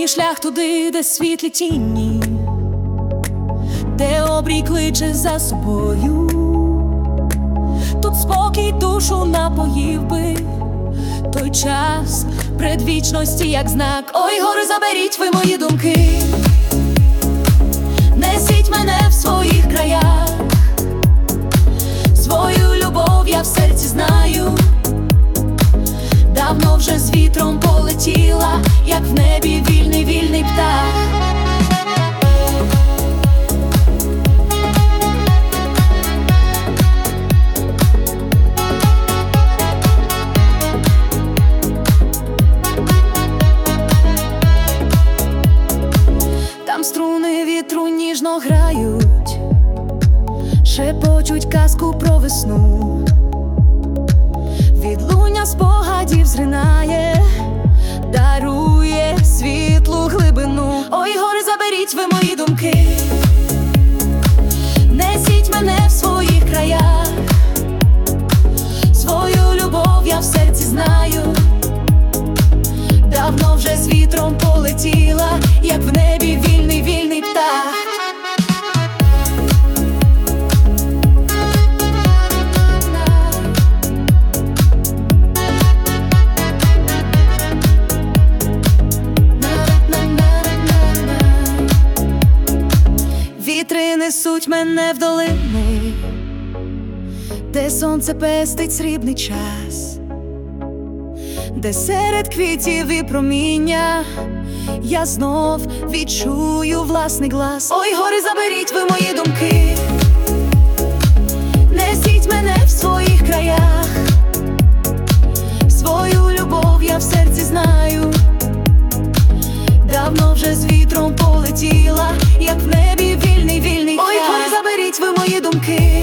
шлях туди, де світлі тіні, де обрій кличе за собою. Тут спокій душу напоїв би той час предвічності, як знак. Ой, гори, заберіть ви мої думки, несіть мене в своїх краях. Свою любов я в серці знаю, давно вже з вітром полетіла, як в небі вільний, вільний птах. Там струни вітру ніжно грають, шепочуть казку про весну. Відлуння спогадів зринає, дарує світлу глибину. Ой, гори, заберіть ви мої думки, несіть мене в своїх краях. Свою любов я в серці знаю, давно вже з вітром полетіла, як в небі вільний, вільний птах. Вітри несуть мене в долини, де сонце пестить срібний час, де серед квітів і проміння я знов відчую власний глас. Ой, гори, заберіть ви мої думки, несіть мене в своїх краях. Свою любов я в серці знаю, давно вже з вітром полетіла, як в небі вільний, вільний птах. Ой, гори, заберіть ви мої думки,